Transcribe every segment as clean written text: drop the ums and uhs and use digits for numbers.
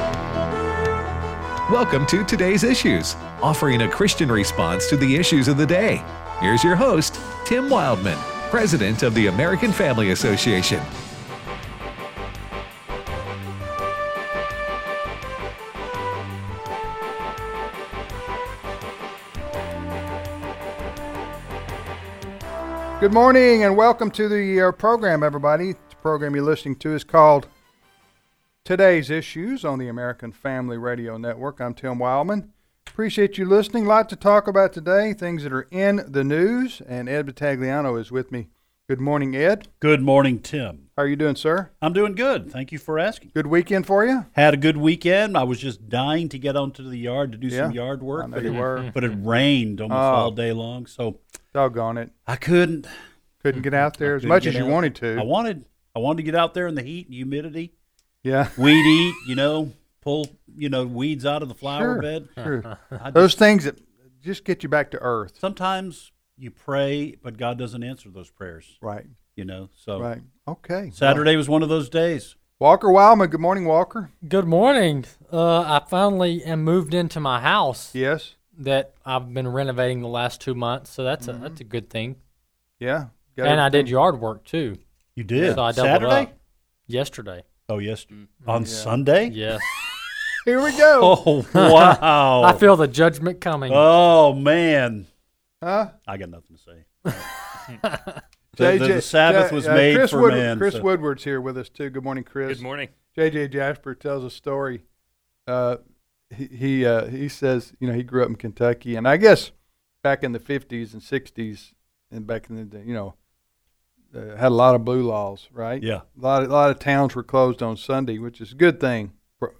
Welcome to Today's Issues, offering a Christian response to the issues of the day. Here's your host, Tim Wildman, President of the American Family Association. Good morning and welcome to the program, everybody. The program you're listening to is called Today's Issues on the American Family Radio Network. I'm Tim Wildman. Appreciate you listening. A lot to talk about today, things that are in the news, and Ed Battagliano is with me. Good morning, Ed. Good morning, Tim. How are you doing, sir? I'm doing good. Thank you for asking. Good weekend for you? Had a good weekend. I was just dying to get onto the yard to do some yard work. I know you were. But it rained almost all day long, so doggone it. I couldn't get out there as much as you wanted to. I wanted to get out there in the heat and humidity. Yeah. Weed eat, pull, weeds out of the flower bed. Sure. Those things that just get you back to earth. Sometimes you pray, but God doesn't answer those prayers. Right. So. Right. Okay. Saturday was one of those days. Walker Wildman. Good morning, Walker. Good morning. I finally am moved into my house. Yes. That I've been renovating the last 2 months, so that's a good thing. Yeah. And I did yard work too. You did? So I doubled Saturday? up. Yesterday. Oh, yes. On Sunday? Yes. Here we go. Oh, wow. I feel the judgment coming. Oh, man. Huh? I got nothing to say. The Sabbath was made Chris for man. Chris Woodward's here with us, too. Good morning, Chris. Good morning. J.J. Jasper tells a story. He says, he grew up in Kentucky, and I guess back in the 50s and 60s and back in the day, had a lot of blue laws, right? Yeah. A lot of towns were closed on Sunday, which is a good thing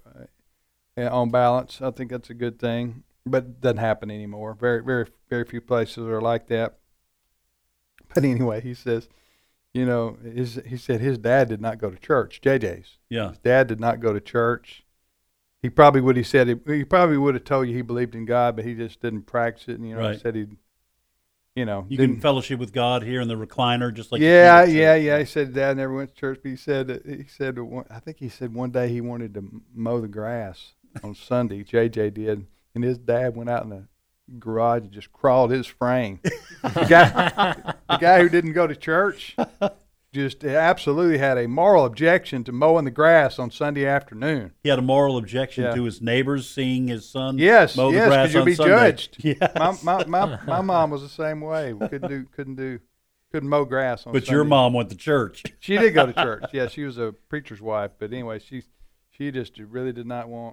on balance. I think that's a good thing, but it doesn't happen anymore. Very, very, very few places are like that. But anyway, he says, he said his dad did not go to church. JJ's. Yeah. His dad did not go to church. He probably would have told you he believed in God, but he just didn't practice it. And right. He said he'd. You can fellowship with God here in the recliner, just like yeah. He said Dad never went to church, but he said I think he said one day he wanted to mow the grass on Sunday. JJ did, and his dad went out in the garage and just crawled his frame. the guy who didn't go to church just absolutely had a moral objection to mowing the grass on Sunday afternoon. He had a moral objection to his neighbors seeing his son mow the because grass on you'll be Sunday. judged. Yes. My mom was the same way. We couldn't mow grass on Sunday. But your mom went to church. She did go to church. Yeah, she was a preacher's wife. But anyway, she just really did not want.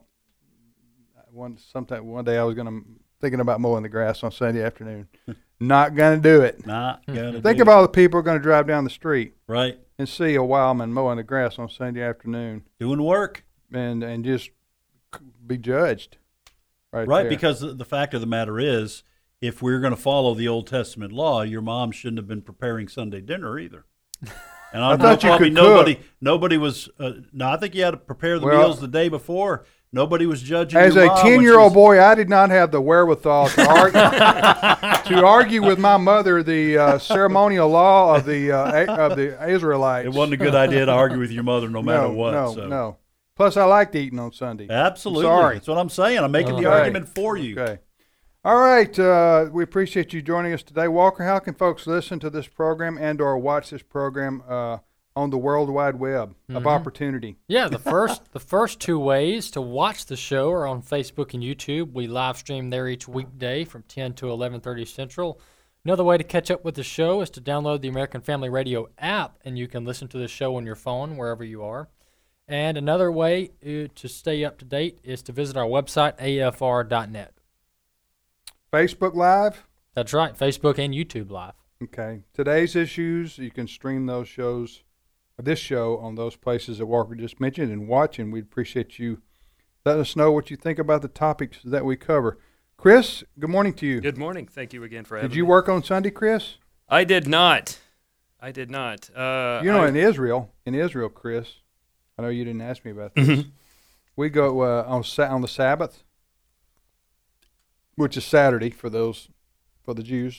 One day I was thinking about mowing the grass on Sunday afternoon. Not going to do it. Not going to Think of all the people who are going to drive down the street. Right. And see a Wildman mowing the grass on Sunday afternoon. Doing work. And just be judged. Right there. Because the fact of the matter is, if we're going to follow the Old Testament law, your mom shouldn't have been preparing Sunday dinner either. And I thought you could nobody was. No, I think you had to prepare the meals the day before. Nobody was judging. As your a mom 10-year-old boy, I did not have the wherewithal to argue with my mother the ceremonial law of the Israelites. It wasn't a good idea to argue with your mother, no matter what. No. Plus, I liked eating on Sunday. Absolutely. Sorry. That's what I'm saying. I'm making the argument for you. Okay. All right. We appreciate you joining us today. Walker, how can folks listen to this program and or watch this program on the World Wide Web of opportunity? Yeah, the first two ways to watch the show are on Facebook and YouTube. We live stream there each weekday from 10 to 11:30 Central. Another way to catch up with the show is to download the American Family Radio app, and you can listen to the show on your phone wherever you are. And another way to stay up to date is to visit our website, afr.net. Facebook Live? That's right, Facebook and YouTube Live. Okay. Today's Issues, you can stream this show on those places that Walker just mentioned and watching. We'd appreciate you letting us know what you think about the topics that we cover. Chris, good morning to you. Good morning. Thank you again for having me. Did you work on Sunday, Chris? I did not. In Israel, Chris, I know you didn't ask me about this. Mm-hmm. We go on the Sabbath, which is Saturday for the Jews.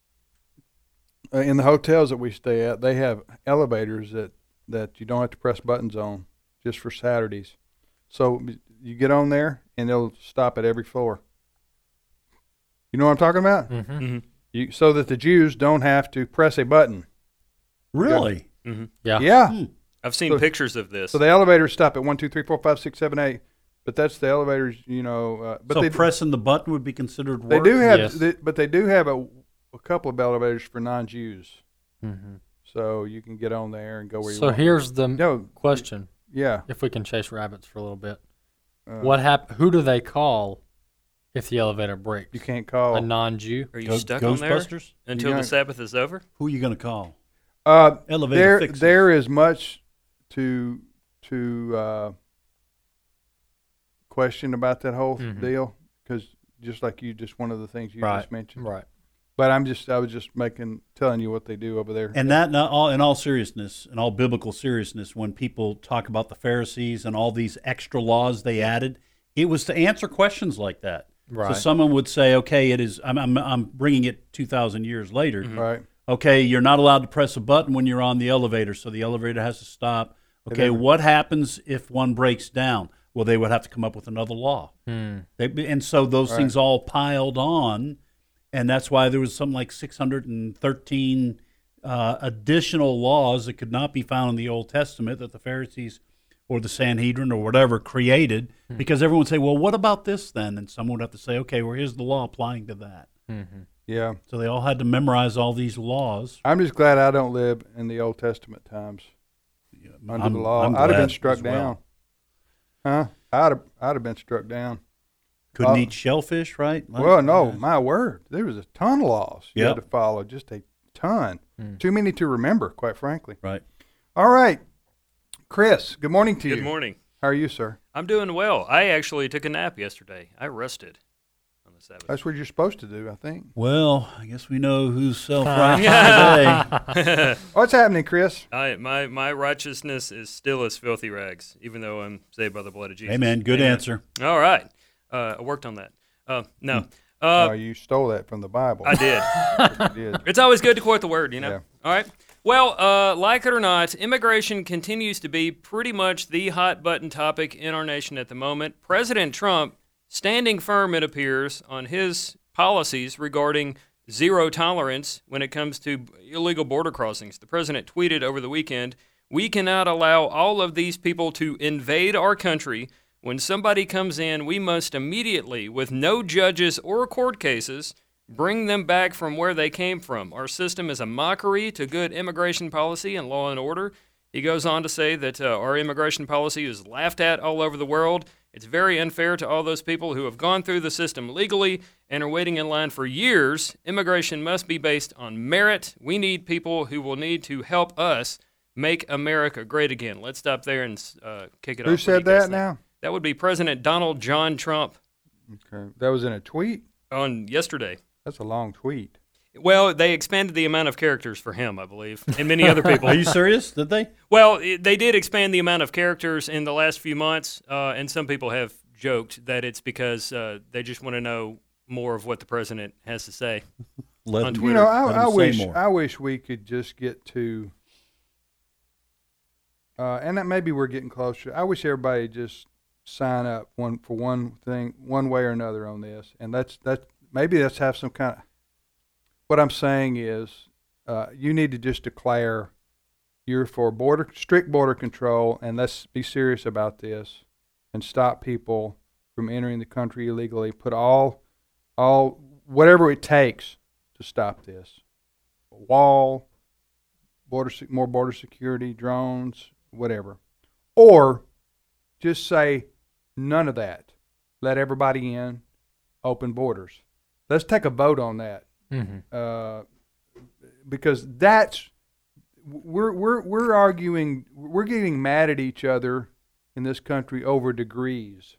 In the hotels that we stay at, they have elevators that you don't have to press buttons on just for Saturdays. So you get on there, and they'll stop at every floor. You know what I'm talking about? Mm-hmm. So that the Jews don't have to press a button. Really? Mm-hmm. Yeah. Yeah. I've seen So- pictures of this. So the elevators stop at 1, 2, 3, 4, 5, 6, 7, 8. But that's the elevators, but So they pressing the button would be considered they work? do have, Yes. but they do have a couple of elevators for non-Jews. Mm-hmm. So you can get on there and go where you So want. here's the No, question: yeah. if we can chase rabbits for a little bit, Uh, who do they call if the elevator breaks? You can't call. A non-Jew. Are you stuck on there Ghostbusters? until You the got- Sabbath is over? Who are you going to call? There, Elevator fixes. there is much to question about that whole Mhm. deal, because just like just one of the things you Right. just mentioned. Right. But I was just telling you what they do over there. And that, in all seriousness, in all biblical seriousness, when people talk about the Pharisees and all these extra laws they added, it was to answer questions like that. Right. So someone would say, okay, it is. I'm bringing it 2,000 years later. Right. Okay, you're not allowed to press a button when you're on the elevator, so the elevator has to stop. Okay, then- what happens if one breaks down? Well, they would have to come up with another law. And so those Right. things all piled on, and that's why there was something like 613 additional laws that could not be found in the Old Testament that the Pharisees or the Sanhedrin or whatever created, because everyone would say, well, what about this then? And someone would have to say, okay, well, here's the law applying to that. Yeah. So they all had to memorize all these laws. I'm just glad I don't live in the Old Testament times under the law. I'm I'd have been glad struck as well. down. Huh? I'd have been struck down. Couldn't eat shellfish, right? Well, no, my word. There was a ton of laws you Yep. had to follow, just a ton. Too many to remember, quite frankly. Right. All right. Chris, good morning to you. Good morning. How are you, sir? I'm doing well. I actually took a nap yesterday. I rested on the Sabbath. That's what you're supposed to do, I think. Well, I guess we know who's self-righteous today. What's happening, Chris? My righteousness is still as filthy rags, even though I'm saved by the blood of Jesus. Amen. Good answer. All right. I worked on that. No. You stole that from the Bible. I did. You did. It's always good to quote the word, you know? Yeah. All right. Well, like it or not, immigration continues to be pretty much the hot button topic in our nation at the moment. President Trump standing firm, it appears, on his policies regarding zero tolerance when it comes to illegal border crossings. The president tweeted over the weekend, "We cannot allow all of these people to invade our country. When somebody comes in, we must immediately, with no judges or court cases, bring them back from where they came from. Our system is a mockery to good immigration policy and law and order." He goes on to say that our immigration policy is laughed at all over the world. It's very unfair to all those people who have gone through the system legally and are waiting in line for years. Immigration must be based on merit. We need people who will need to help us make America great again. Let's stop there and kick it off. Who What do said you guys that think? now? That would be President Donald John Trump Okay. That was in a tweet? on yesterday. That's a long tweet. Well, they expanded the amount of characters for him, I believe, and many other people. Are you serious? Did they? Well, they did expand the amount of characters in the last few months, and some people have joked that it's because they just want to know more of what the president has to say. Let On them- Twitter. You know, let I them say wish more. I wish we could just get to, and that maybe we're getting closer. I wish everybody just sign up for one thing, one way or another on this, and maybe let's have some kind of. What I'm saying is, you need to just declare you're for strict border control, and let's be serious about this, and stop people from entering the country illegally. Put all whatever it takes to stop this. A wall, more border security, drones, whatever. Or just say none of that. Let everybody in, open borders. Let's take a vote on that. Because we're arguing, we're getting mad at each other in this country over degrees.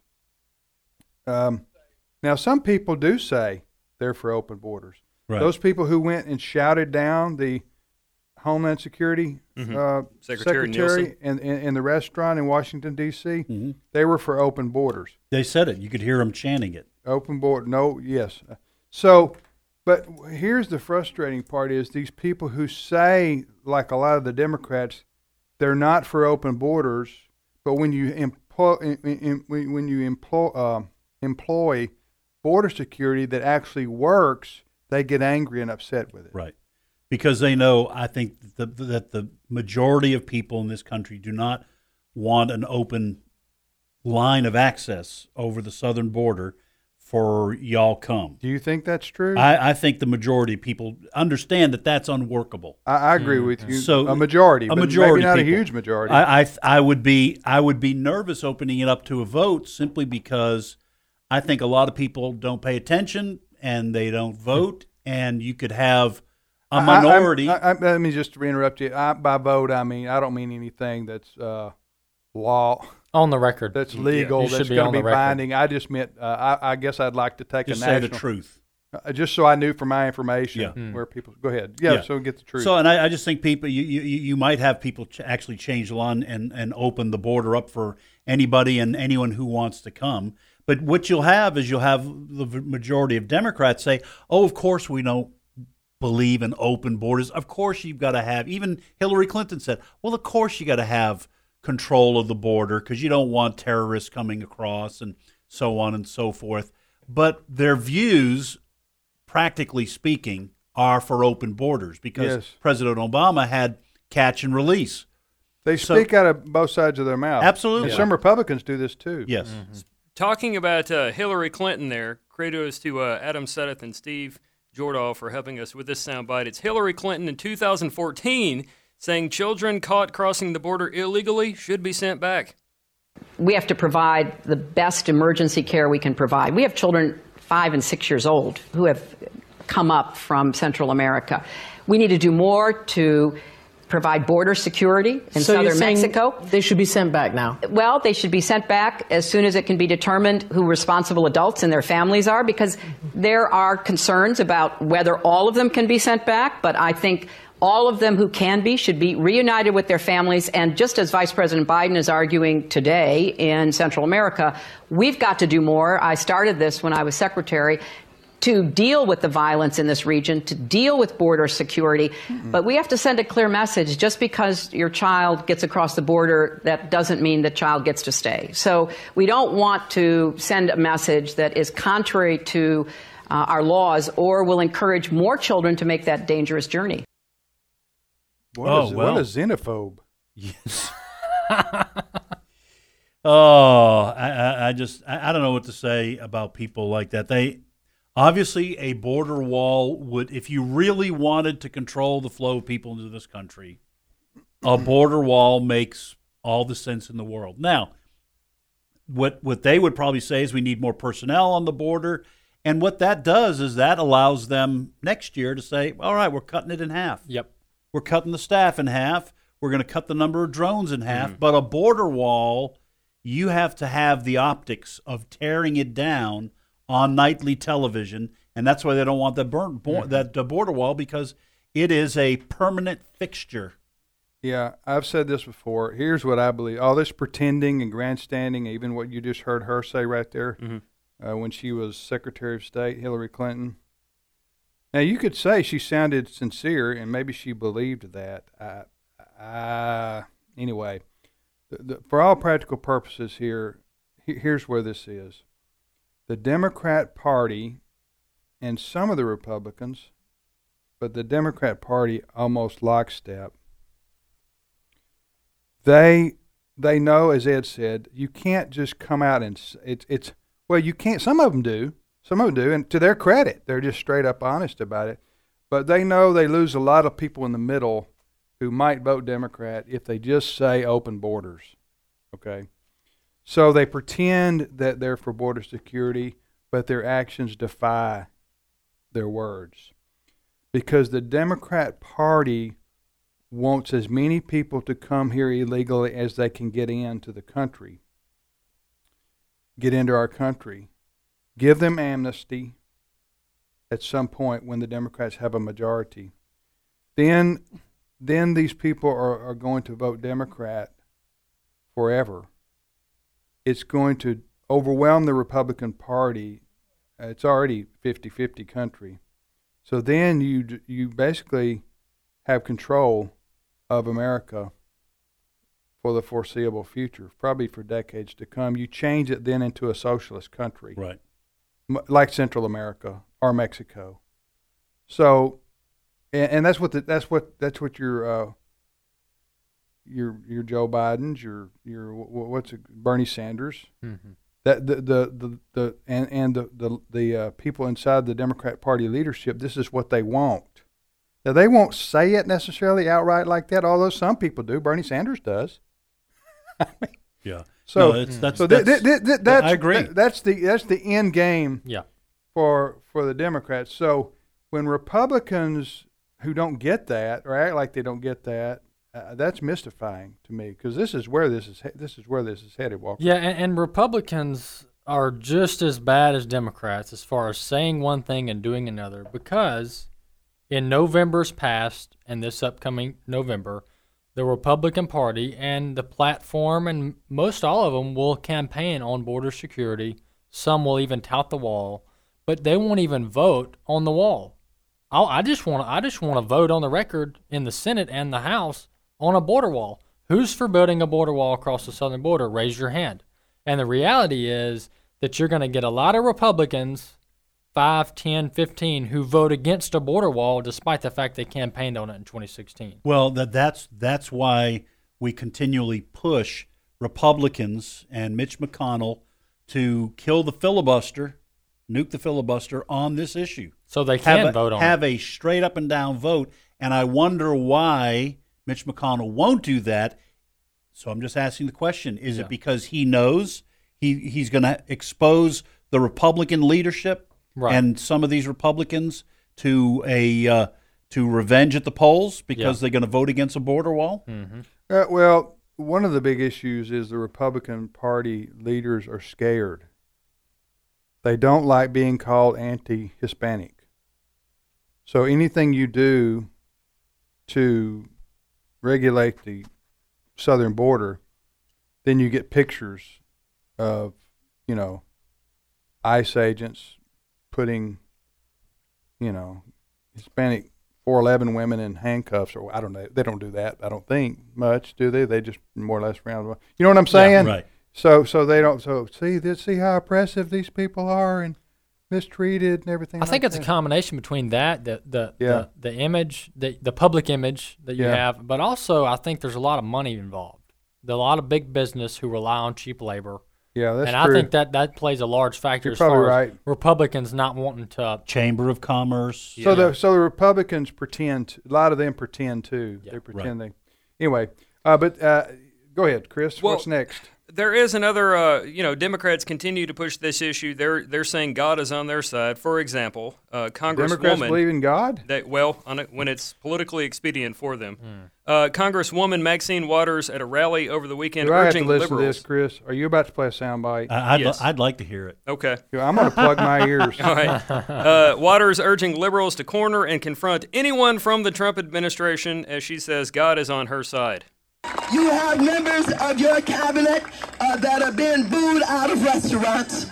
Now, some people do say they're for open borders. Right. Those people who went and shouted down the Homeland Security Secretary Nielsen. in the restaurant in Washington, D.C., Mm-hmm. they were for open borders. They said it. You could hear them chanting it. Open border, no, yes. So, but here's the frustrating part is these people who say, like a lot of the Democrats, they're not for open borders, but when you employ border security that actually works, they get angry and upset with it. Right. Because they know, I think, that the majority of people in this country do not want an open line of access over the southern border for y'all come. Do you think that's true? I think the majority of people understand that that's unworkable. I agree with you. So a majority, but maybe not people. a huge majority. I would be nervous opening it up to a vote simply because I think a lot of people don't pay attention and they don't vote, and you could have a minority. Let me just interrupt you. By vote, I don't mean anything that's law. On the record. That's legal, You that's should be going on to the be record. binding. I just meant, I guess I'd like to take Just a say national. the truth. Just so I knew for my information Yeah. where people, go ahead. Yeah, so get the truth. So, and I just think people, you might have people actually change the law and open the border up for anybody and anyone who wants to come. But what you'll have is the majority of Democrats say, oh, of course we don't believe in open borders. Of course you've got to have, even Hillary Clinton said, well, of course you got to have control of the border because you don't want terrorists coming across and so on and so forth. But their views, practically speaking, are for open borders because Yes. President Obama had catch and release. They speak out of both sides of their mouth. Absolutely. And some Republicans do this too. Yes. Talking about Hillary Clinton there, kudos to Adam Sudduth and Steve Jordahl for helping us with this soundbite. It's Hillary Clinton in 2014 saying children caught crossing the border illegally should be sent back. We have to provide the best emergency care we can provide. We have children 5 and 6 years old who have come up from Central America. We need to do more to provide border security in So you're southern saying Mexico. they should be sent back now? Well, they should be sent back as soon as it can be determined who responsible adults and their families are, because there are concerns about whether all of them can be sent back, but I think all of them who can be should be reunited with their families. And just as Vice President Biden is arguing today in Central America, we've got to do more. I started this when I was secretary to deal with the violence in this region, to deal with border security. But we have to send a clear message. Just because your child gets across the border, that doesn't mean the child gets to stay. So we don't want to send a message that is contrary to our laws or will encourage more children to make that dangerous journey. What a xenophobe. Yes. I don't know what to say about people like that. They obviously, a border wall would, if you really wanted to control the flow of people into this country, a border wall makes all the sense in the world. Now, what they would probably say is we need more personnel on the border, and what that does is that allows them next year to say, all right, we're cutting it in half. Yep. We're cutting the staff in half. We're going to cut the number of drones in half. But a border wall, you have to have the optics of tearing it down on nightly television, and that's why they don't want the border wall, because it is a permanent fixture. Yeah, I've said this before. Here's what I believe. All this pretending and grandstanding, even what you just heard her say right there when she was Secretary of State, Hillary Clinton. Now, you could say she sounded sincere, and maybe she believed that. Anyway, for all practical purposes here, here's where this is. The Democrat Party and some of the Republicans, but the Democrat Party almost lockstep, they know, as Ed said, you can't just come out and you can't. Some of them do, and to their credit, they're just straight up honest about it. But they know they lose a lot of people in the middle who might vote Democrat if they just say open borders. Okay, so they pretend that they're for border security, but their actions defy their words, because the Democrat Party wants as many people to come here illegally as they can get into the country, get into our country. Give them amnesty at some point when the Democrats have a majority. Then these people are going to vote Democrat forever. It's going to overwhelm the Republican Party. It's already 50-50 country. So then you basically have control of America for the foreseeable future, probably for decades to come. You change it then into a socialist country, Right. Like Central America or Mexico. So, and that's what your Joe Biden's, your what's it, Bernie Sanders, that the people inside the Democrat Party leadership, this is what they want. Now, they won't say it necessarily outright like that, although some people do. Bernie Sanders does. Yeah. So, no, that's I agree. That's the end game. Yeah. For the Democrats. So when Republicans who don't get that or act like they don't get that, that's mystifying to me, because this is where this is headed, Walker. Yeah, and Republicans are just as bad as Democrats as far as saying one thing and doing another, because in November's past and this upcoming November, the Republican Party and the platform and most all of them will campaign on border security. Some will even tout the wall, but they won't even vote on the wall. I just want to vote on the record in the Senate and the House on a border wall. Who's for building a border wall across the southern border? Raise your hand. And the reality is that you're going to get a lot of Republicans, 5, 10, 15, who vote against a border wall despite the fact they campaigned on it in 2016. Well, that's why we continually push Republicans and Mitch McConnell to kill the filibuster, nuke the filibuster on this issue. So they can vote on it. Have a straight up and down vote, and I wonder why Mitch McConnell won't do that. So I'm just asking the question, is it because he knows he's going to expose the Republican leadership and some of these Republicans to revenge at the polls because they're going to vote against a border wall? Mm-hmm. Well, one of the big issues is the Republican Party leaders are scared. They don't like being called anti-Hispanic. So anything you do to regulate the southern border, then you get pictures of, ICE agents putting, Hispanic 411 women in handcuffs, or I don't know. They don't do that, I don't think, much, do they? They just more or less round. You know what I'm saying? Yeah, right. So they don't. So see how oppressive these people are and mistreated and everything. I think it's a combination between that, the image, the public image that you have, but also I think there's a lot of money involved. There's a lot of big business who rely on cheap labor. Yeah, that's true. true. And I think that plays a large factor You're as far probably as right. Republicans not wanting to. Chamber of Commerce. So the Republicans pretend. A lot of them pretend too. Yeah. They pretend Anyway, but go ahead, Chris. Well, what's next? There is another, Democrats continue to push this issue. They're saying God is on their side. For example, Congresswoman. Democrats believe in God? When it's politically expedient for them. Congresswoman Maxine Waters at a rally over the weekend Do I have urging to listen liberals. to this, Chris? Are you about to play a soundbite? Yes. I'd like to hear it. Okay. I'm going to plug my ears. All right. Waters urging liberals to corner and confront anyone from the Trump administration, as she says God is on her side. You have members of your cabinet that are being booed out of restaurants,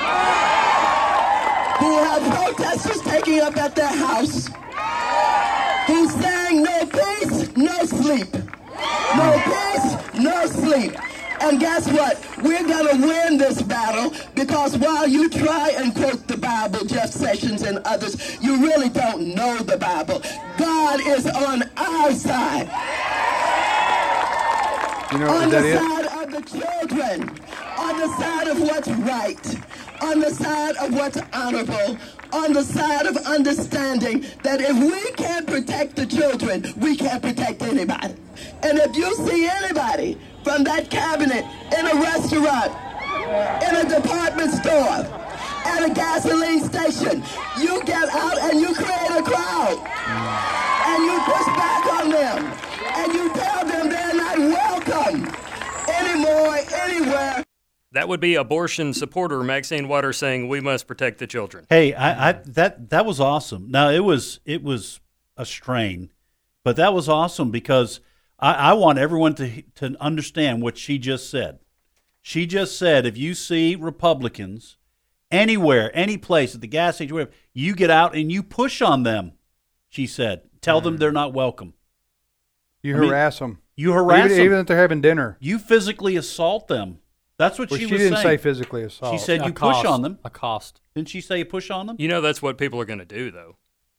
who have protesters taking up at their house, who's saying no peace, no sleep. No peace, no sleep. And guess what? We're going to win this battle, because while you try and quote the Bible, Jeff Sessions and others, you really don't know the Bible. God is on our side. On the side of the children, on the side of what's right, on the side of what's honorable, on the side of understanding that if we can't protect the children, we can't protect anybody. And if you see anybody from that cabinet in a restaurant, in a department store, at a gasoline station, you get out and you create a crowd. And you push back on them. And you tell them they're not welcome anymore, anywhere. That would be abortion supporter Maxine Waters saying we must protect the children. Hey, that was awesome. Now it was a strain, but that was awesome because I want everyone to understand what she just said. She just said if you see Republicans anywhere, any place, at the gas station, whatever, you get out and you push on them. She said, tell them they're not welcome. You harass them. You harass them. Even if they're having dinner. You physically assault them. That's what she was saying. She didn't say physically assault. She said you push on them. Accost. Didn't she say you push on them? You know that's what people are going to do, though.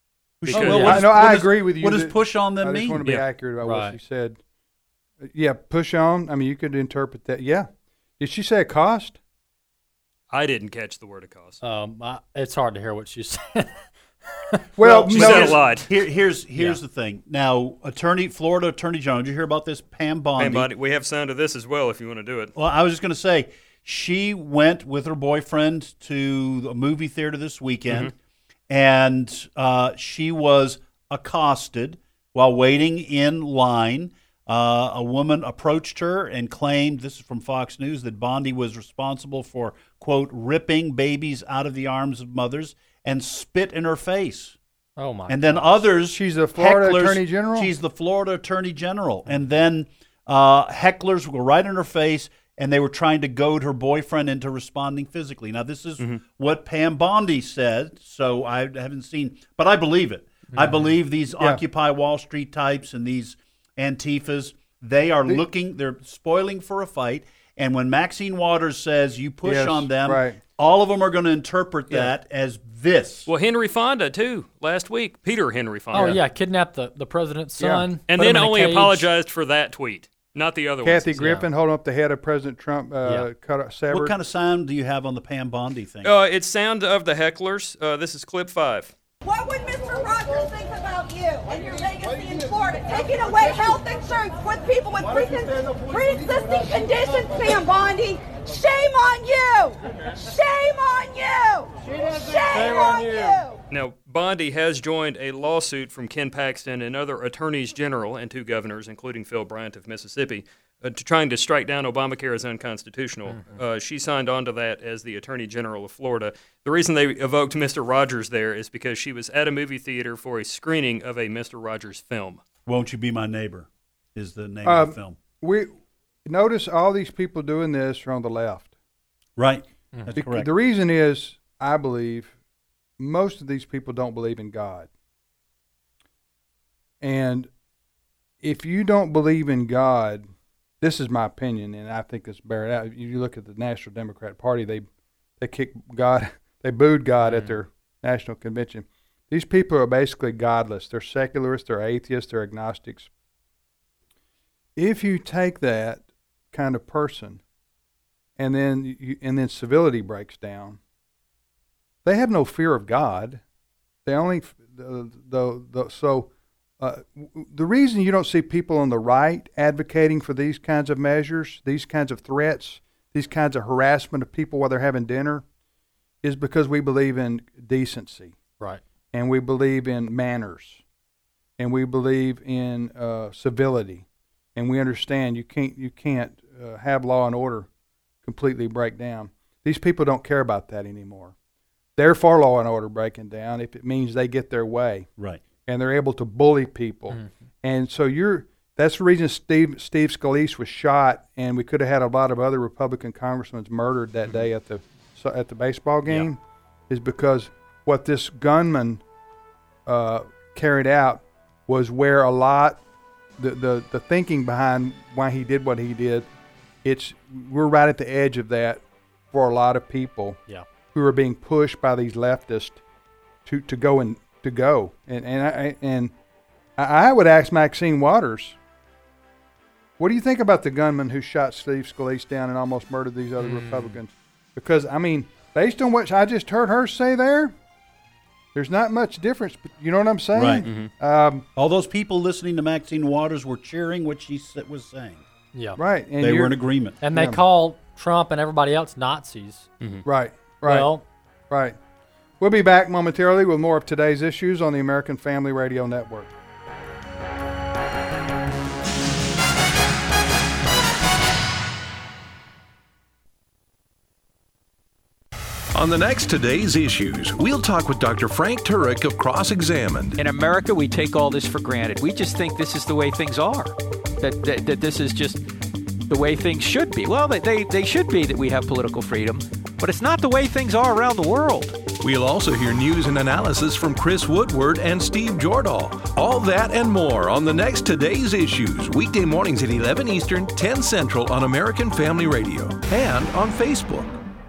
I agree with you. What does push on them mean? I just want to be accurate about what she said. Yeah, push on. I mean, you could interpret that. Yeah. Did she say accost? I didn't catch the word accost. It's hard to hear what she said. Well, she said a lot. Here's the thing. Now, Florida Attorney General, did you hear about this? Pam Bondi. We have sound of this as well if you want to do it. Well, I was just going to say, she went with her boyfriend to a movie theater this weekend, and she was accosted while waiting in line. A woman approached her and claimed, this is from Fox News, that Bondi was responsible for, quote, ripping babies out of the arms of mothers and spit in her face. Oh, my And then others. She's the Florida Attorney General? She's the Florida Attorney General. And then hecklers were right in her face, and they were trying to goad her boyfriend into responding physically. Now, this is what Pam Bondi said, so I haven't seen, but I believe it. I believe these Occupy Wall Street types and these Antifas, they're spoiling for a fight. And when Maxine Waters says you push on them, all of them are going to interpret that as this. Well, Henry Fonda, too, last week. Peter Henry Fonda. Oh, yeah, kidnapped the president's son. And then only apologized for that tweet, not the other one. Kathy Griffin holding up the head of President Trump, severed. What kind of sound do you have on the Pam Bondi thing? It's sound of the hecklers. This is clip 5. What would Mr. Rogers think about you and your legacy in Florida? Taking away health insurance with people with pre-existing conditions, Pam Bondi. Shame on you! Shame on you! Shame on you! Now, Bondi has joined a lawsuit from Ken Paxton and other attorneys general and 2 governors, including Phil Bryant of Mississippi, trying to strike down Obamacare as unconstitutional. She signed on to that as the Attorney General of Florida. The reason they evoked Mr. Rogers there is because she was at a movie theater for a screening of a Mr. Rogers film. Won't You Be My Neighbor is the name of the film. We notice all these people doing this are on the left. Right. That's correct. The reason is, I believe, most of these people don't believe in God. And if you don't believe in God, this is my opinion, and I think it's bear it out. You look at the National Democrat Party; they kicked God, they booed God at their national convention. These people are basically godless. They're secularists. They're atheists. They're agnostics. If you take that kind of person, and then civility breaks down, they have no fear of God. They only the reason you don't see people on the right advocating for these kinds of measures, these kinds of threats, these kinds of harassment of people while they're having dinner, is because we believe in decency, right? And we believe in manners, and we believe in civility, and we understand you can't have law and order completely break down. These people don't care about that anymore. They're for law and order breaking down if it means they get their way, right? And they're able to bully people. And so that's the reason Steve Scalise was shot, and we could have had a lot of other Republican congressmen murdered that day at the baseball game, is because what this gunman carried out was where a lot the thinking behind why he did what he did. We're right at the edge of that for a lot of people who are being pushed by these leftists to go. And I would ask Maxine Waters, what do you think about the gunman who shot Steve Scalise down and almost murdered these other Republicans? Because, I mean, based on what I just heard her say there's not much difference. You know what I'm saying? Right. All those people listening to Maxine Waters were cheering what she was saying. Yeah. Right. And they were in agreement. And they call Trump and everybody else Nazis. Right. Well, right. We'll be back momentarily with more of today's issues on the American Family Radio Network. On the next Today's Issues, we'll talk with Dr. Frank Turek of Cross-Examined. In America, we take all this for granted. We just think this is the way things are, that this is just the way things should be. Well, they should be, that we have political freedom, but it's not the way things are around the world. We'll also hear news and analysis from Chris Woodward and Steve Jordahl. All that and more on the next Today's Issues, weekday mornings at 11 Eastern, 10 Central on American Family Radio and on Facebook.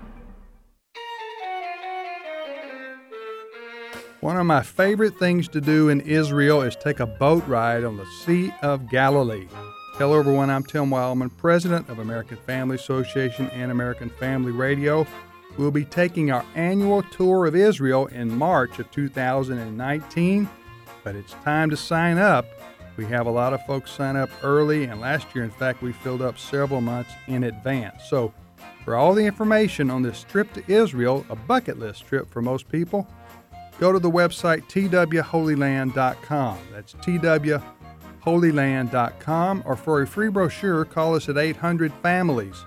One of my favorite things to do in Israel is take a boat ride on the Sea of Galilee. Hello everyone, I'm Tim Wildman, President of American Family Association and American Family Radio. We'll be taking our annual tour of Israel in March of 2019, but it's time to sign up. We have a lot of folks sign up early, and last year, in fact, we filled up several months in advance. So for all the information on this trip to Israel, a bucket list trip for most people, go to the website twholyland.com. That's twholyland.com, or for a free brochure, call us at 800-FAMILIES,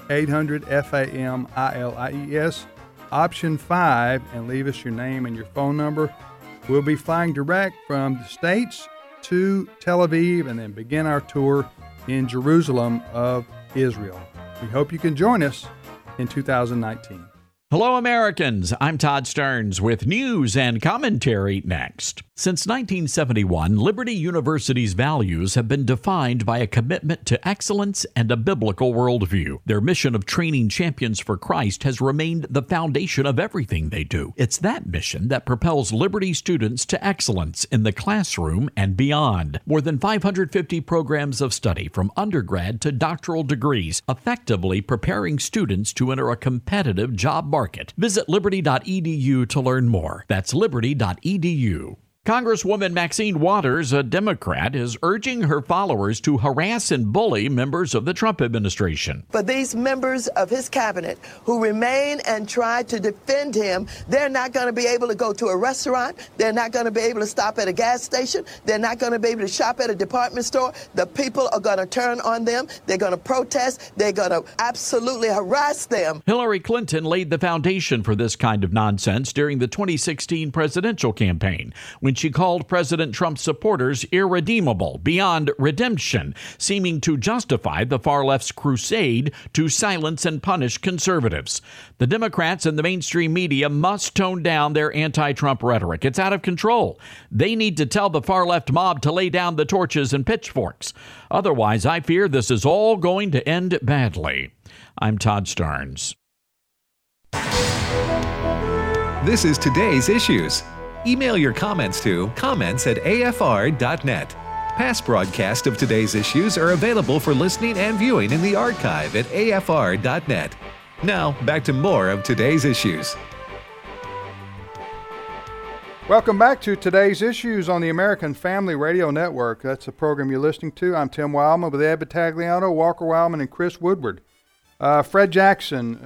800-FAMILIES, option 5, and leave us your name and your phone number. We'll be flying direct from the States to Tel Aviv and then begin our tour in Jerusalem of Israel. We hope you can join us in 2019. Hello, Americans. I'm Todd Stearns with news and commentary next. Since 1971, Liberty University's values have been defined by a commitment to excellence and a biblical worldview. Their mission of training champions for Christ has remained the foundation of everything they do. It's that mission that propels Liberty students to excellence in the classroom and beyond. More than 550 programs of study from undergrad to doctoral degrees, effectively preparing students to enter a competitive job market. Visit liberty.edu to learn more. That's liberty.edu. Congresswoman Maxine Waters, a Democrat, is urging her followers to harass and bully members of the Trump administration. For these members of his cabinet who remain and try to defend him, they're not going to be able to go to a restaurant. They're not going to be able to stop at a gas station. They're not going to be able to shop at a department store. The people are going to turn on them. They're going to protest. They're going to absolutely harass them. Hillary Clinton laid the foundation for this kind of nonsense during the 2016 presidential campaign, when she called President Trump's supporters irredeemable, beyond redemption, seeming to justify the far left's crusade to silence and punish conservatives. The Democrats and the mainstream media must tone down their anti-Trump rhetoric. It's out of control. They need to tell the far left mob to lay down the torches and pitchforks. Otherwise, I fear this is all going to end badly. I'm Todd Stearns. This is Today's Issues. Email your comments to comments@afr.net. Past broadcasts of Today's Issues are available for listening and viewing in the archive at afr.net. Now, back to more of Today's Issues. Welcome back to Today's Issues on the American Family Radio Network. That's the program you're listening to. I'm Tim Wildman with Ed Battagliano, Walker Wildman, and Chris Woodward. Fred Jackson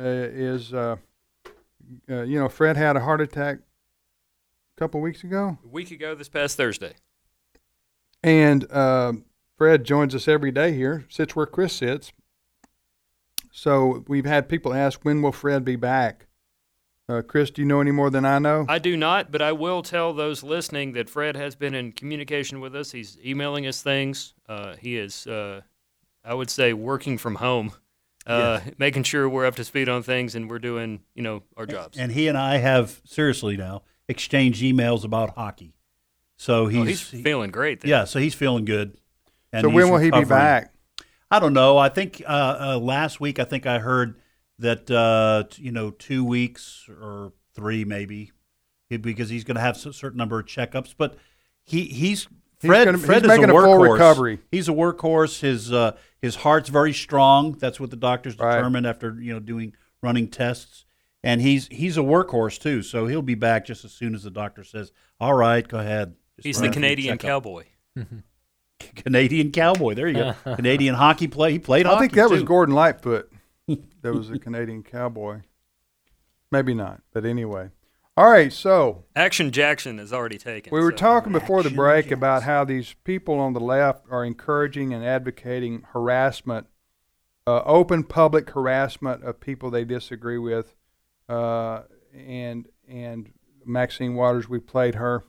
Fred had a heart attack couple weeks ago? A week ago this past Thursday. And Fred joins us every day here, sits where Chris sits. So we've had people ask, when will Fred be back? Chris, do you know any more than I know? I do not, but I will tell those listening that Fred has been in communication with us. He's emailing us things. He is, I would say, working from home, making sure we're up to speed on things and we're doing, our jobs. And he and I have, seriously now, exchanged emails about hockey. So he's feeling great then. Yeah, so he's feeling good. And so when will he be back? I don't know. I think last week I heard that 2 weeks or 3 maybe, because he's going to have a certain number of checkups. But Fred is making a full workhorse. Recovery. He's a workhorse. His heart's very strong. That's what the doctors determined after running tests. And he's a workhorse too, so he'll be back just as soon as the doctor says, "All right, go ahead." He's the Canadian cowboy. Canadian cowboy. There you go. Canadian hockey play. He played hockey. I think that was Gordon Lightfoot. That was a Canadian cowboy. Maybe not, but anyway. All right, so Action Jackson is already taken. We were talking before the break about how these people on the left are encouraging and advocating harassment, open public harassment of people they disagree with. And Maxine Waters, we played her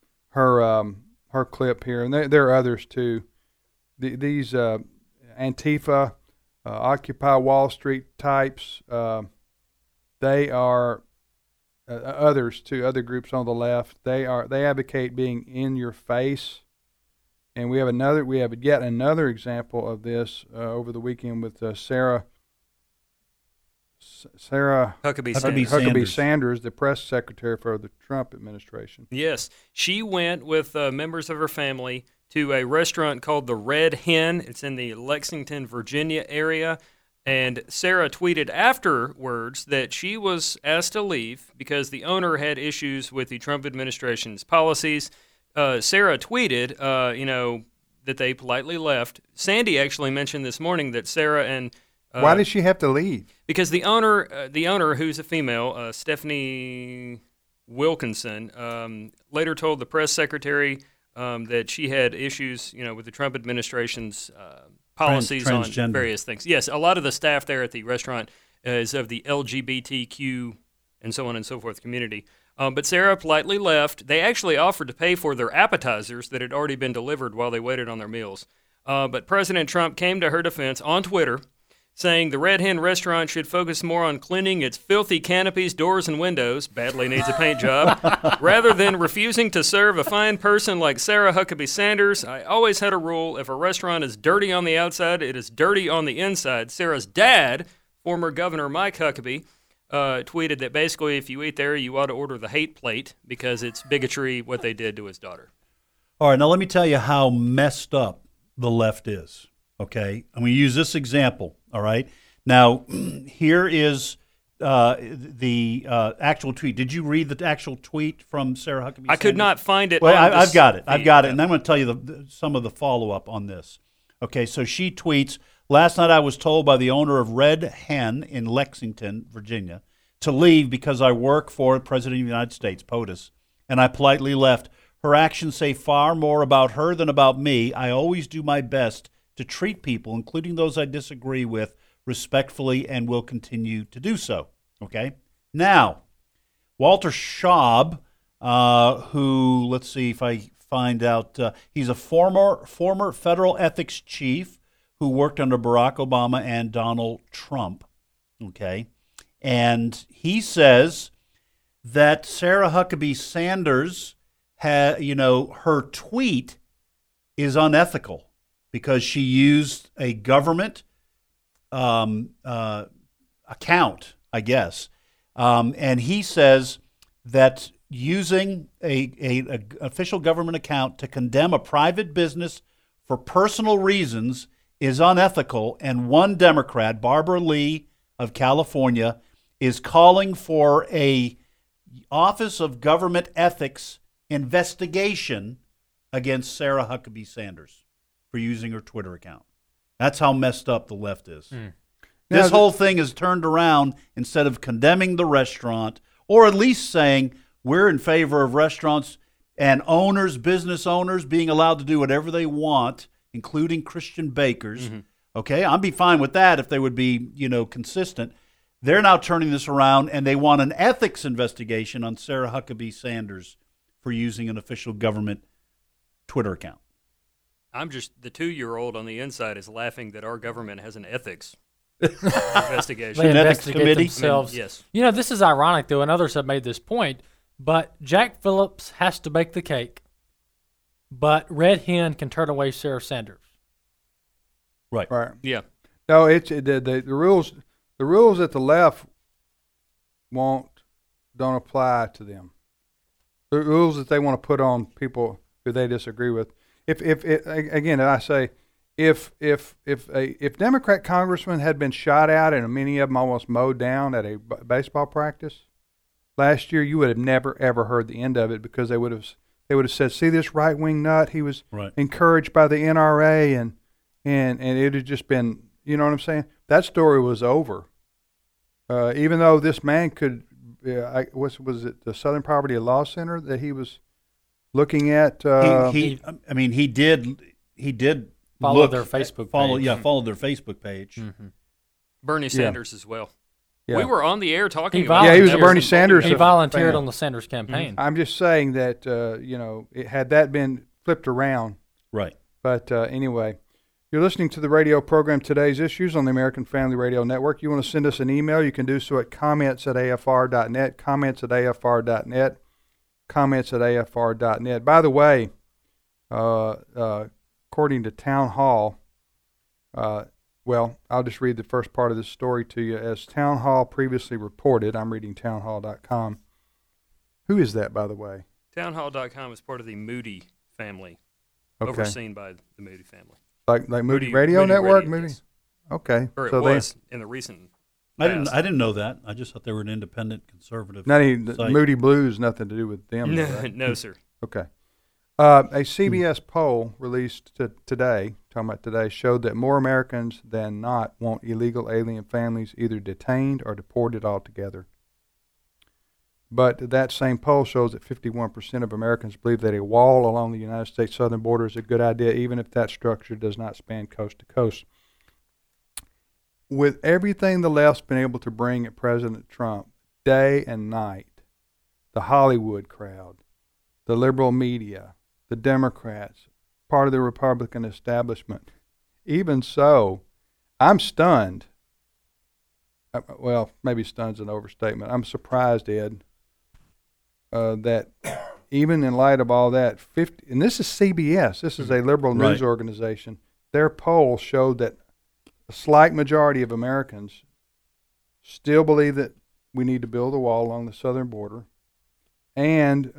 clip here, and there are others too. These Antifa, Occupy Wall Street types, they are others too, other groups on the left, they advocate being in your face. And we have yet another example of this Mm-hmm. over the weekend with Sarah Huckabee Sanders, the press secretary for the Trump administration. Yes, she went with members of her family to a restaurant called the Red Hen. It's in the Lexington, Virginia area. And Sarah tweeted afterwards that she was asked to leave because the owner had issues with the Trump administration's policies. Sarah tweeted, that they politely left. Sandy actually mentioned this morning that Sarah and why did she have to leave? Because the owner, who's a female, Stephanie Wilkinson, later told the press secretary that she had issues, with the Trump administration's policies on various things. Yes, a lot of the staff there at the restaurant is of the LGBTQ and so on and so forth community. But Sarah politely left. They actually offered to pay for their appetizers that had already been delivered while they waited on their meals. But President Trump came to her defense on Twitter, saying the Red Hen restaurant should focus more on cleaning its filthy canopies, doors, and windows, badly needs a paint job, rather than refusing to serve a fine person like Sarah Huckabee Sanders. I always had a rule, if a restaurant is dirty on the outside, it is dirty on the inside. Sarah's dad, former Governor Mike Huckabee, tweeted that basically if you eat there, you ought to order the hate plate because it's bigotry what they did to his daughter. All right, now let me tell you how messed up the left is, okay? I'm going to use this example, all right? Now, here is the actual tweet. Did you read the actual tweet from Sarah Huckabee Sanders? I could not find it. Well, I've got it. I've got it, and I'm going to tell you some of the follow-up on this. Okay, so she tweets, last night I was told by the owner of Red Hen in Lexington, Virginia, to leave because I work for the President of the United States, POTUS, and I politely left. Her actions say far more about her than about me. I always do my best to treat people, including those I disagree with, respectfully and will continue to do so. Okay? Now, Walter Schaub, who, let's see if I find out, he's a former federal ethics chief who worked under Barack Obama and Donald Trump. Okay? And he says that Sarah Huckabee Sanders, her tweet is unethical because she used a government account, I guess. And he says that using a official government account to condemn a private business for personal reasons is unethical. And one Democrat, Barbara Lee of California, is calling for a Office of Government Ethics investigation against Sarah Huckabee Sanders for using her Twitter account. That's how messed up the left is. This whole thing is turned around. Instead of condemning the restaurant, or at least saying we're in favor of restaurants and owners, business owners, being allowed to do whatever they want, including Christian bakers. Mm-hmm. Okay, I'd be fine with that if they would be, consistent. They're now turning this around, and they want an ethics investigation on Sarah Huckabee Sanders for using an official government Twitter account. I'm just, the 2-year-old on the inside is laughing that our government has an ethics investigation. They investigate committee? themselves. Yes. This is ironic, though, and others have made this point, but Jack Phillips has to bake the cake, but Red Hen can turn away Sarah Sanders. Right. Yeah. No, it's the rules. The rules that the left don't apply to them. The rules that they want to put on people who they disagree with. If Democrat congressmen had been shot at and many of them almost mowed down at a baseball practice last year, you would have never ever heard the end of it because they would have said, "See this right wing nut? He was encouraged by the NRA," and it had just been, you know what I'm saying? That story was over. Even though this man could, was it the Southern Poverty Law Center that he was looking at? He did follow their Facebook page. Followed their Facebook page. Mm-hmm. Bernie Sanders as well. Yeah. We were on the air talking about he was a Bernie Sanders. He volunteered on the Sanders campaign. I'm just saying that, had that been flipped around. Right. But anyway, You're listening to the radio program Today's Issues on the American Family Radio Network. You want to send us an email, you can do so at comments@afr.net, comments@afr.net, comments@afr.net. By the way, according to Town Hall, well, I'll just read the first part of this story to you. As Town Hall previously reported, I'm reading townhall.com. Who is that, by the way? Townhall.com is part of the Moody family, Okay. overseen by the Moody family. Like Moody Radio Network? Radio, Moody? yes. Okay. Or it so was in the recent I past. didn't know that. I just thought they were an independent conservative. the Moody Blues, nothing to do with them. No, right? no, sir. Okay. A CBS poll released today, talking about today, showed that more Americans than not want illegal alien families either detained or deported altogether. But that same poll shows that 51% of Americans believe that a wall along the United States southern border is a good idea, even if that structure does not span coast to coast. With everything the left's been able to bring at President Trump, day and night, the Hollywood crowd, the liberal media, the Democrats, part of the Republican establishment, even so, I'm stunned. Well, maybe stunned's an overstatement. I'm surprised, Ed, that even in light of all that, 50, and this is CBS, this is a liberal news organization, their poll showed that a slight majority of Americans still believe that we need to build a wall along the southern border, and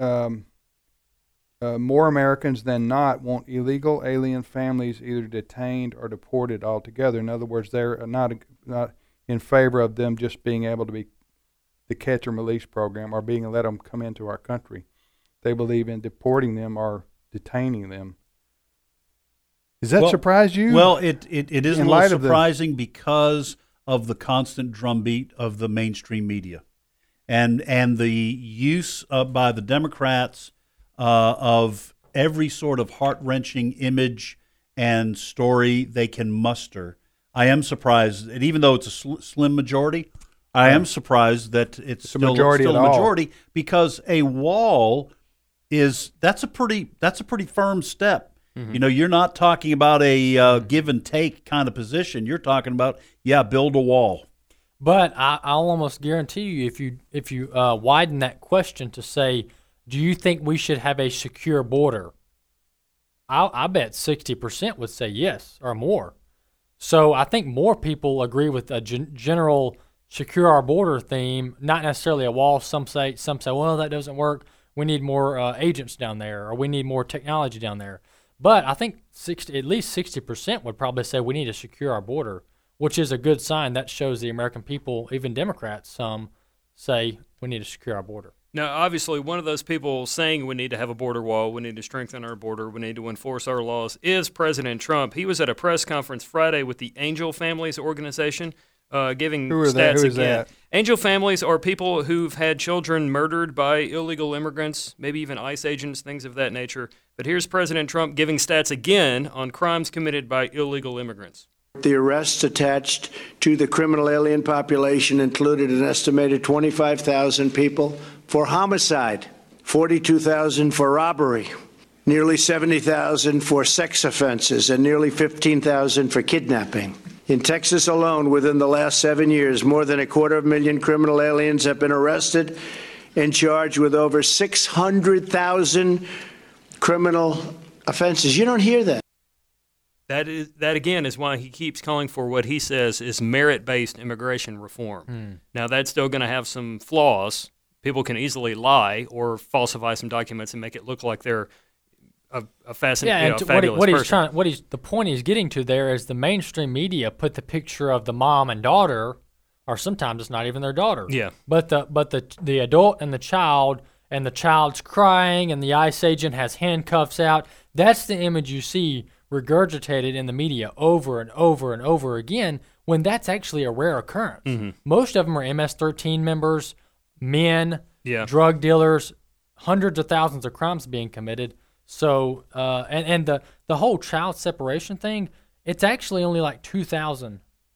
more Americans than not want illegal alien families either detained or deported altogether. In other words, they're not in favor of them just being able to be the catch and release program or being let them come into our country. They believe in deporting them or detaining them. Does that surprise you? Well, it is a little surprising because of the constant drumbeat of the mainstream media, and the use by the Democrats of every sort of heart-wrenching image and story they can muster. I am surprised, and even though it's a slim majority, I am surprised that it's still a majority because a wall that's a pretty firm step. Mm-hmm. You know, you're not talking about a give and take kind of position. You're talking about build a wall. But I'll almost guarantee you, if you widen that question to say, do you think we should have a secure border? I bet 60% would say yes or more. So I think more people agree with a general secure our border theme, not necessarily a wall. Some say, well, that doesn't work. We need more agents down there, or we need more technology down there. But I think at least 60% would probably say we need to secure our border, which is a good sign. That shows the American people, even Democrats, some say we need to secure our border. Now, obviously, one of those people saying we need to have a border wall, we need to strengthen our border, we need to enforce our laws is President Trump. He was at a press conference Friday with the Angel Families Organization, giving stats again. That? Angel families are people who've had children murdered by illegal immigrants, maybe even ICE agents, things of that nature. But here's President Trump giving stats again on crimes committed by illegal immigrants. The arrests attached to the criminal alien population included an estimated 25,000 people for homicide, 42,000 for robbery, nearly 70,000 for sex offenses, and nearly 15,000 for kidnapping. In Texas alone, within the last 7 years, more than 250,000 criminal aliens have been arrested and charged with over 600,000 criminal offenses. You don't hear that. That again is why he keeps calling for what he says is merit-based immigration reform. Now, that's still going to have some flaws. People can easily lie or falsify some documents and make it look like they're a fascinating, fabulous person. The point he's getting to there is the mainstream media put the picture of the mom and daughter, or sometimes it's not even their daughter. Yeah. But the adult and the child's crying, and the ICE agent has handcuffs out. That's the image you see regurgitated in the media over and over and over again, when that's actually a rare occurrence. Mm-hmm. Most of them are MS-13 members, men, drug dealers, hundreds of thousands of crimes being committed. So, and the whole child separation thing, it's actually only like 2,000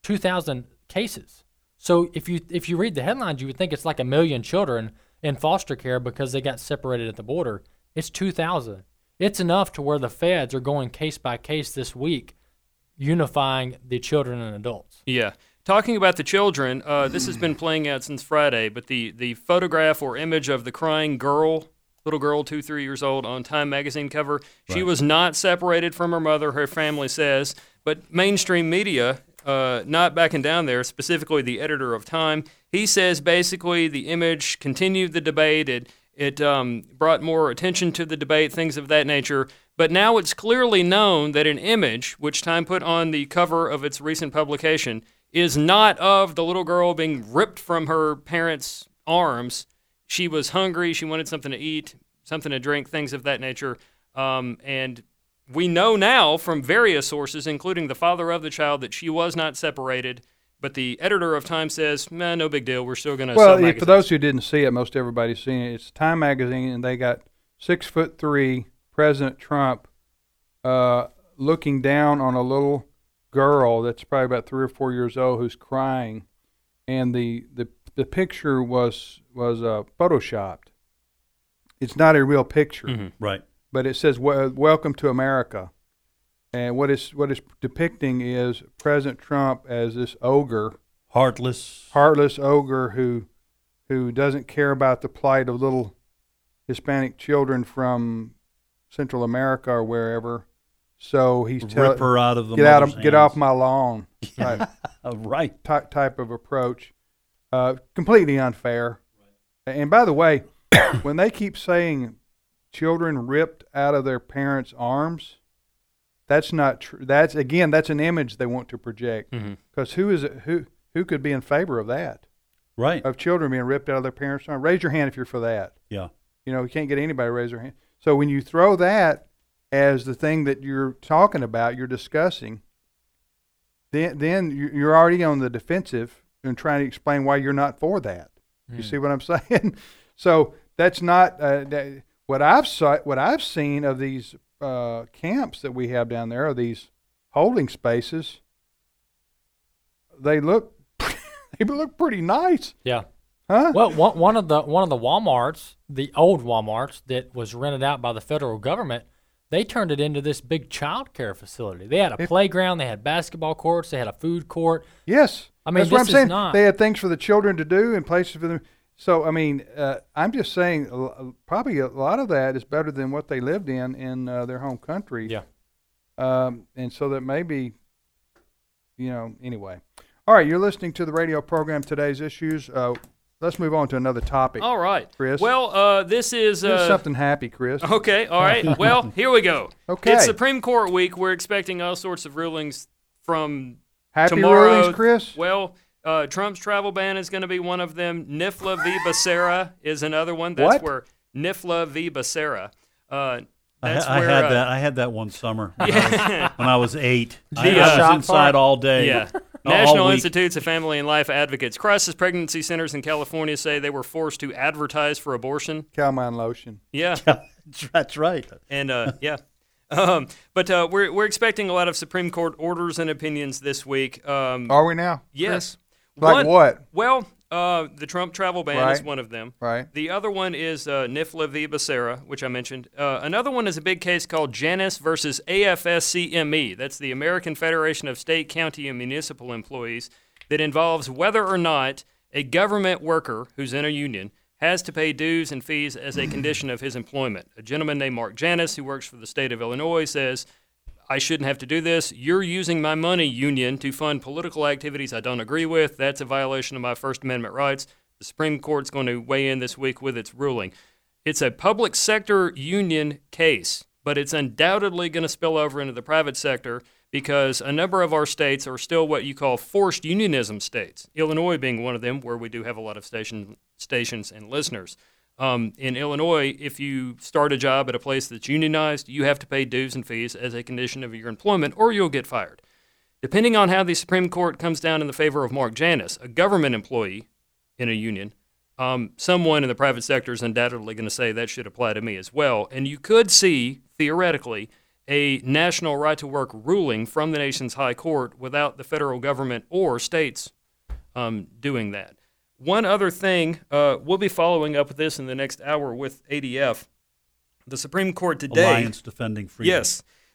cases. So if you read the headlines, you would think it's like 1 million children in foster care because they got separated at the border. It's 2,000. It's enough to where the feds are going case by case this week, unifying the children and adults. Yeah. Talking about the children, this has been playing out since Friday, but the photograph or image of the crying little girl, 2-3 years old, on Time magazine cover, she was not separated from her mother, her family says, but mainstream media, not backing down there, specifically the editor of Time, he says basically the image continued the debate, it brought more attention to the debate, things of that nature, but now it's clearly known that an image, which Time put on the cover of its recent publication, is not of the little girl being ripped from her parents' arms. She was hungry. She wanted something to eat, something to drink, things of that nature. And we know now from various sources, including the father of the child, that she was not separated. But the editor of Time says, no big deal. We're still going to sell magazines. For those who didn't see it, most everybody's seen it. It's Time magazine, and they got 6'3" President Trump looking down on a little girl that's probably about 3 or 4 years old who's crying, and the picture was photoshopped. It's not a real picture, right? But it says "Welcome to America," and what is depicting is President Trump as this ogre, heartless ogre who doesn't care about the plight of little Hispanic children from Central America or wherever. So he's rip her out of the get off my lawn, type, right? Type of approach, completely unfair. Right. And by the way, when they keep saying children ripped out of their parents' arms, that's not true. That's an image they want to project. Because who could be in favor of that? Right. Of children being ripped out of their parents' arms. Raise your hand if you're for that. Yeah. You can't get anybody to raise their hand. So when you throw that as the thing that you're talking about, you're discussing, then you're already on the defensive and trying to explain why you're not for that. You see what I'm saying? So that's not what I've seen of these camps that we have down there, or these holding spaces. They look pretty nice. Yeah. Huh? Well, one of the Walmarts, the old Walmarts that was rented out by the federal government, they turned it into this big child care facility. They had a playground, they had basketball courts, they had a food court. Yes. I mean, that's what I'm saying. Not... They had things for the children to do and places for them. So, I mean, I'm just saying probably a lot of that is better than what they lived in their home country. Yeah. And so that maybe, anyway. All right, you're listening to the radio program, Today's Issues. Let's move on to another topic. All right. Chris. Well, this is... something happy, Chris. Okay, all right. Well, here we go. Okay. It's Supreme Court week. We're expecting all sorts of rulings from happy tomorrow. Rulings, Chris? Well, Trump's travel ban is going to be one of them. NIFLA v. Becerra is another one. That's where NIFLA v. Becerra. I had that one summer when I was 8. I was inside all day. Yeah. National Institutes of Family and Life Advocates. Crisis pregnancy centers in California say they were forced to advertise for abortion. Calamine lotion. Yeah. That's right. And, yeah. But we're expecting a lot of Supreme Court orders and opinions this week. Are we now? Yes. Like what? Well, the Trump travel ban is one of them. Right. The other one is NIFLA v. Becerra, which I mentioned. Another one is a big case called Janus versus AFSCME. That's the American Federation of State, County, and Municipal Employees, that involves whether or not a government worker who's in a union has to pay dues and fees as a condition of his employment. A gentleman named Mark Janus, who works for the state of Illinois, says, I shouldn't have to do this. You're using my money, union, to fund political activities I don't agree with. That's a violation of my First Amendment rights. The Supreme Court's going to weigh in this week with its ruling. It's a public sector union case, but it's undoubtedly going to spill over into the private sector because a number of our states are still what you call forced unionism states, Illinois being one of them, where we do have a lot of stations and listeners. In Illinois, if you start a job at a place that's unionized, you have to pay dues and fees as a condition of your employment, or you'll get fired. Depending on how the Supreme Court comes down in the favor of Mark Janus, a government employee in a union, someone in the private sector is undoubtedly going to say that should apply to me as well. And you could see, theoretically, a national right-to-work ruling from the nation's high court without the federal government or states doing that. One other thing, we'll be following up with this in the next hour with ADF. The Supreme Court today... Alliance Defending Freedom. Yes.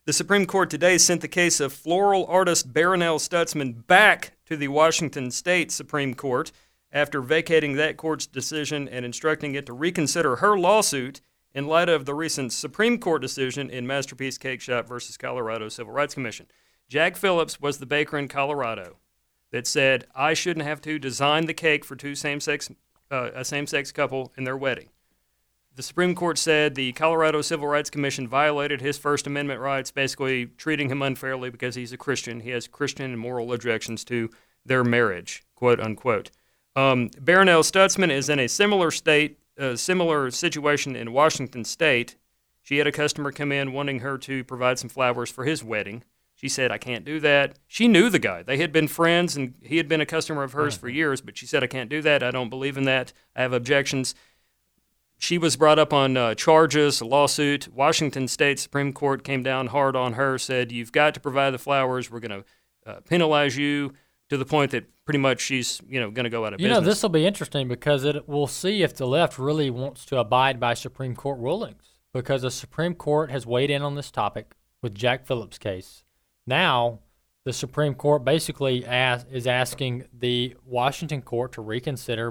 The Supreme Court today sent the case of floral artist Barronelle Stutzman back to the Washington State Supreme Court after vacating that court's decision and instructing it to reconsider her lawsuit in light of the recent Supreme Court decision in Masterpiece Cake Shop versus Colorado Civil Rights Commission. Jack Phillips was the baker in Colorado that said, I shouldn't have to design the cake for a same-sex couple in their wedding. The Supreme Court said the Colorado Civil Rights Commission violated his First Amendment rights, basically treating him unfairly because he's a Christian. He has Christian and moral objections to their marriage, quote unquote. Barronelle Stutzman is in a similar situation in Washington State. She had a customer come in wanting her to provide some flowers for his wedding. She said, I can't do that. She knew the guy. They had been friends, and he had been a customer of hers for years, but she said, I can't do that. I don't believe in that. I have objections. She was brought up on charges, a lawsuit. Washington State Supreme Court came down hard on her, said, you've got to provide the flowers. We're going to penalize you, to the point that pretty much she's going to go out of business. This will be interesting because we'll see if the left really wants to abide by Supreme Court rulings, because the Supreme Court has weighed in on this topic with Jack Phillips' case. Now, the Supreme Court basically is asking the Washington court to reconsider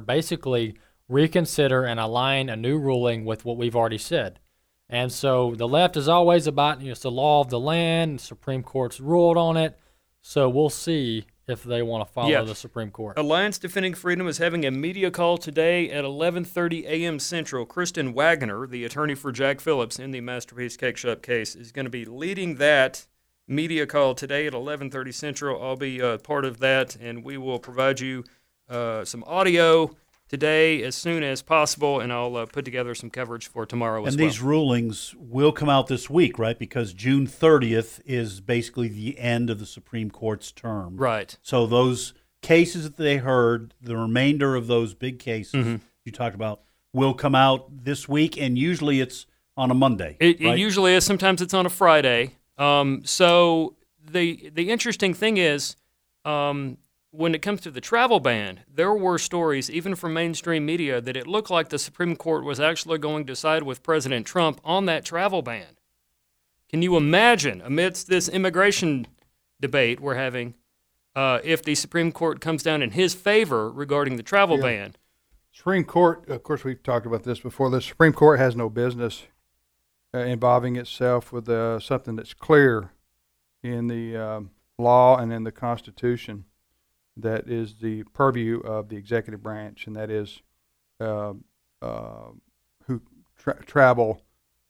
and align a new ruling with what we've already said. And so the left is always about, it's the law of the land, the Supreme Court's ruled on it, so we'll see if they want to follow the Supreme Court. Alliance Defending Freedom is having a media call today at 11:30 a.m. Central. Kristen Wagner, the attorney for Jack Phillips in the Masterpiece Cake Shop case, is going to be leading that media call today at 11:30 Central. I'll be part of that, and we will provide you some audio today as soon as possible, and I'll put together some coverage for tomorrow as well. And these rulings will come out this week, right? Because June 30th is basically the end of the Supreme Court's term. Right. So those cases that they heard, the remainder of those big cases you talked about, will come out this week, and usually it's on a Monday. It usually is. Sometimes it's on a Friday. So the interesting thing is, when it comes to the travel ban, there were stories, even from mainstream media, that it looked like the Supreme Court was actually going to side with President Trump on that travel ban. Can you imagine, amidst this immigration debate we're having, if the Supreme Court comes down in his favor regarding the travel ban? Supreme Court, of course, we've talked about this before. The Supreme Court has no business involving itself with something that's clear in the law and in the Constitution. That is the purview of the executive branch, and that is who travel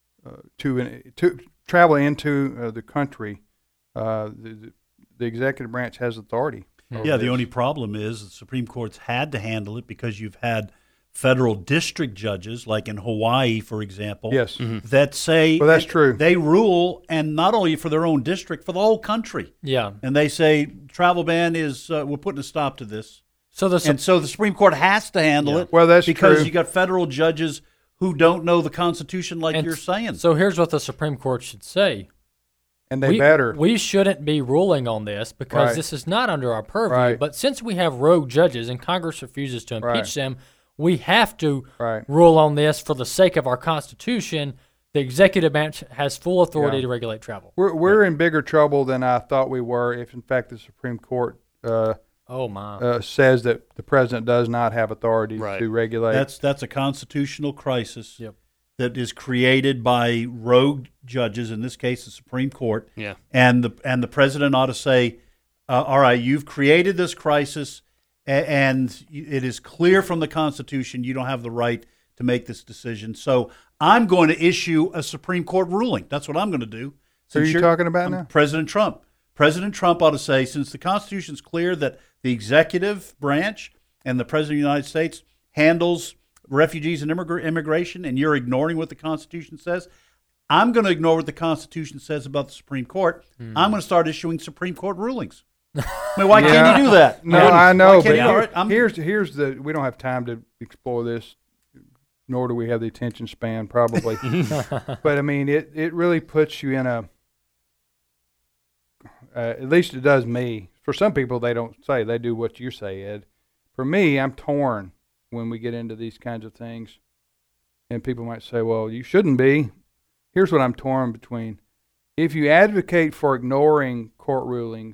travel into the country. The executive branch has authority. The only problem is the Supreme Court's had to handle it because you've had federal district judges, like in Hawaii, for example, that say that's true. They rule, and not only for their own district, for the whole country. Yeah. And they say travel ban is we're putting a stop to this. So the Supreme Court has to handle it. Well, that's because true. You got federal judges who don't know the Constitution like you're saying. So here's what the Supreme Court should say. And they better. We shouldn't be ruling on this because this is not under our purview. But since we have rogue judges and Congress refuses to impeach them, we have to rule on this for the sake of our Constitution. The executive branch has full authority to regulate travel. We're in bigger trouble than I thought we were if, in fact, the Supreme Court says that the president does not have authority to regulate. That's a constitutional crisis that is created by rogue judges, in this case the Supreme Court. Yeah. And the president ought to say, all right, you've created this crisis, and it is clear from the Constitution you don't have the right to make this decision. So I'm going to issue a Supreme Court ruling. That's what I'm going to do. Who are you talking about now? President Trump. President Trump ought to say, since the Constitution is clear that the executive branch and the President of the United States handles refugees and immigration, and you're ignoring what the Constitution says, I'm going to ignore what the Constitution says about the Supreme Court. I'm going to start issuing Supreme Court rulings. I mean, why can't you do that? No, I know, but here's we don't have time to explore this, nor do we have the attention span, probably. But I mean, it really puts you in a. At least it does me. For some people, they don't say, they do what you say, Ed. For me, I'm torn when we get into these kinds of things, and people might say, "Well, you shouldn't be." Here's what I'm torn between: if you advocate for ignoring court rulings,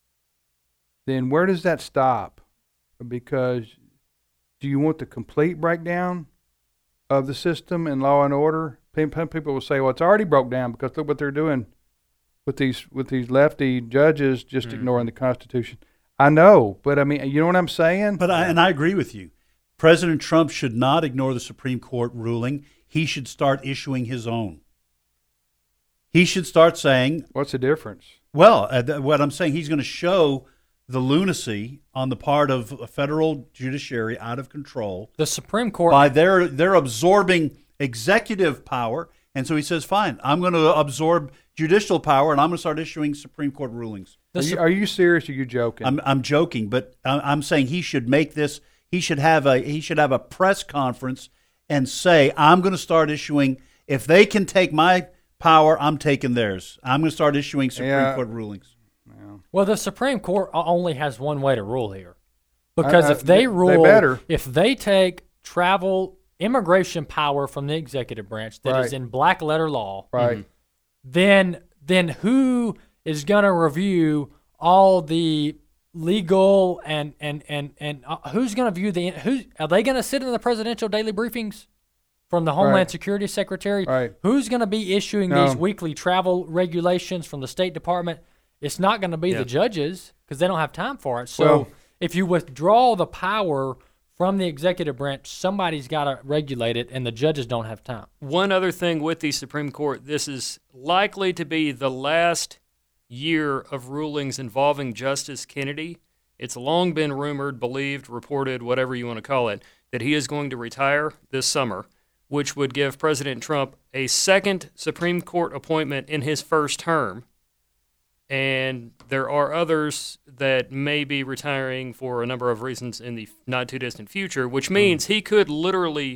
then where does that stop? Because do you want the complete breakdown of the system and law and order? People will say, well, it's already broke down because look what they're doing with these lefty judges just ignoring the Constitution. I know, but I mean, you know what I'm saying? But I agree with you. President Trump should not ignore the Supreme Court ruling. He should start issuing his own. He should start saying... What's the difference? Well, what I'm saying, he's going to show the lunacy on the part of a federal judiciary out of control. The Supreme Court... By their absorbing executive power. And so he says, fine, I'm going to absorb judicial power and I'm going to start issuing Supreme Court rulings. Are you serious or are you joking? I'm joking, but I'm saying he should make this... He should have a press conference and say, I'm going to start issuing, if they can take my power, I'm taking theirs. I'm going to start issuing Supreme Court rulings. Yeah. Well, the Supreme Court only has one way to rule here. Because if they rule, if they take travel immigration power from the executive branch that is in black letter law, then who is going to review all the legal and who's going to view are they going to sit in the presidential daily briefings from the Homeland Security Secretary? Who's going to be issuing these weekly travel regulations from the State Department? It's not going to be the judges because they don't have time for it. So if you withdraw the power from the executive branch, somebody's got to regulate it, and the judges don't have time. One other thing with the Supreme Court, this is likely to be the last year of rulings involving Justice Kennedy. It's long been rumored, believed, reported, whatever you want to call it, that he is going to retire this summer, which would give President Trump a second Supreme Court appointment in his first term. And there are others that may be retiring for a number of reasons in the not-too-distant future, which means he could literally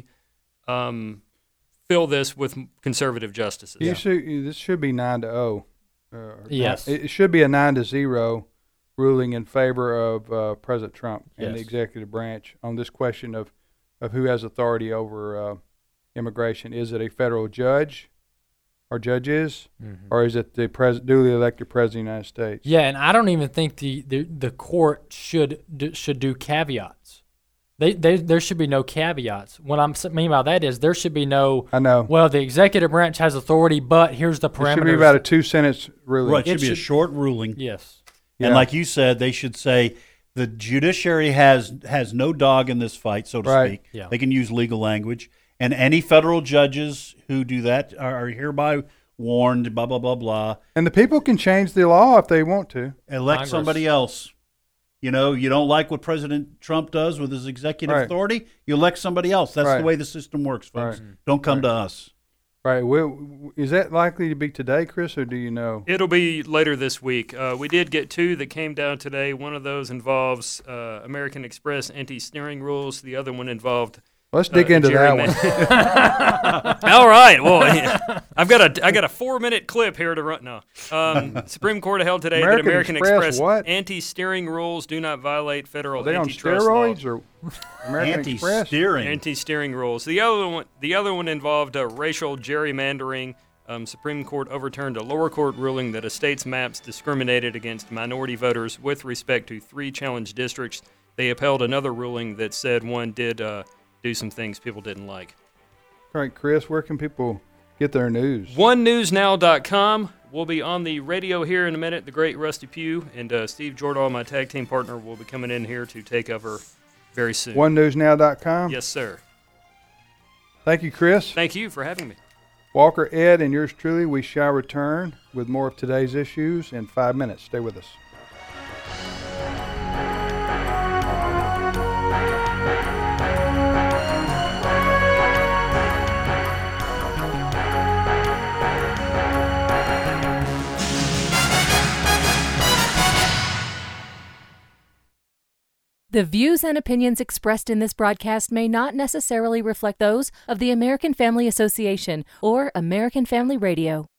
fill this with conservative justices. This should be 9-0. Yes. It should be a 9-0 ruling in favor of President Trump and the executive branch on this question of who has authority over immigration. Is it a federal judge or judges, or is it the duly elected president of the United States? Yeah, and I don't even think the court should do caveats. There should be no caveats. What I mean by that is there should be no. I know. Well, the executive branch has authority, but here's the parameters. It should be about a 2-sentence ruling. Right, it should be a short ruling. Yes. And like you said, they should say the judiciary has no dog in this fight, so to speak. Yeah. They can use legal language, and any federal judges who do that are hereby warned. Blah blah blah blah. And the people can change the law if they want to. Elect somebody else. You know, you don't like what President Trump does with his executive authority, you elect somebody else. That's the way the system works, folks. Don't come to us. Right. Well, is that likely to be today, Chris, or do you know? It'll be later this week. We did get 2 that came down today. One of those involves American Express anti-steering rules. The other one involved Let's dig into that one. All right. Well, I got a 4-minute clip here to run. No. Supreme Court held today that American Express anti-steering rules do not violate federal antitrust law. Are they on steroids or American Express? Anti-steering rules. The other one involved racial gerrymandering. Supreme Court overturned a lower court ruling that a state's maps discriminated against minority voters with respect to 3 challenged districts. They upheld another ruling that said one did do some things people didn't like. All right, Chris, where can people get their news? OneNewsNow.com. We'll be on the radio here in a minute. The great Rusty Pugh and Steve Jordahl, my tag team partner, will be coming in here to take over very soon. OneNewsNow.com? Yes, sir. Thank you, Chris. Thank you for having me. Walker, Ed, and yours truly, we shall return with more of today's issues in 5 minutes. Stay with us. The views and opinions expressed in this broadcast may not necessarily reflect those of the American Family Association or American Family Radio.